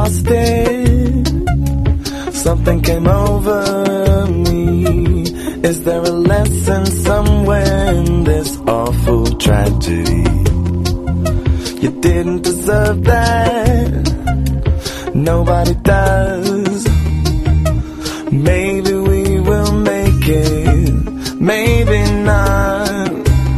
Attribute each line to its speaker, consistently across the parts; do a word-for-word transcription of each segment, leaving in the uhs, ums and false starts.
Speaker 1: lost it. Something came over me. Is there a lesson somewhere in this awful tragedy? You didn't deserve that. Nobody does. Maybe we will make it, maybe not.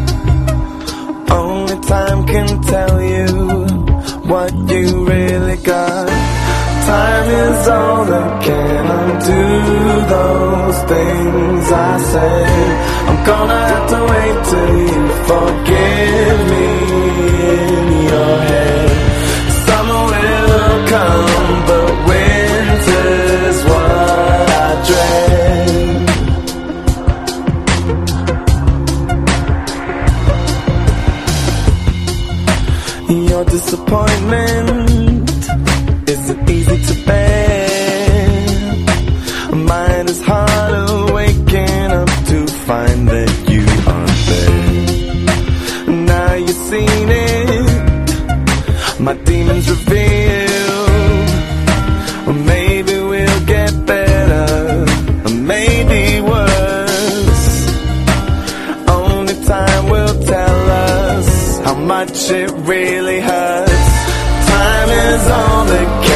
Speaker 1: Only time can tell you what you really got. Time is all that can undo those things I said. I'm gonna have to wait till you forgive me in your head. Summer will come, but winter's what I dread. Your disappointment isn't easy to bear. Mine is harder, waking up to find that you aren't there. Now you've seen it, my demons revealed. Maybe we'll get better, or maybe worse. Only time will tell us how much it really hurts. Time is all that